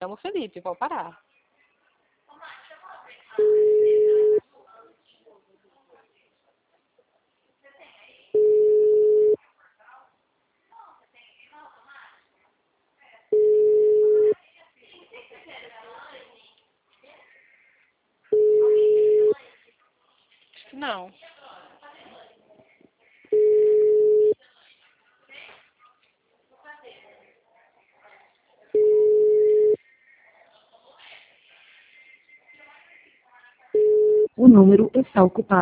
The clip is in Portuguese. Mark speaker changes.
Speaker 1: Chama o Felipe, pode parar. Não.
Speaker 2: O número está ocupado.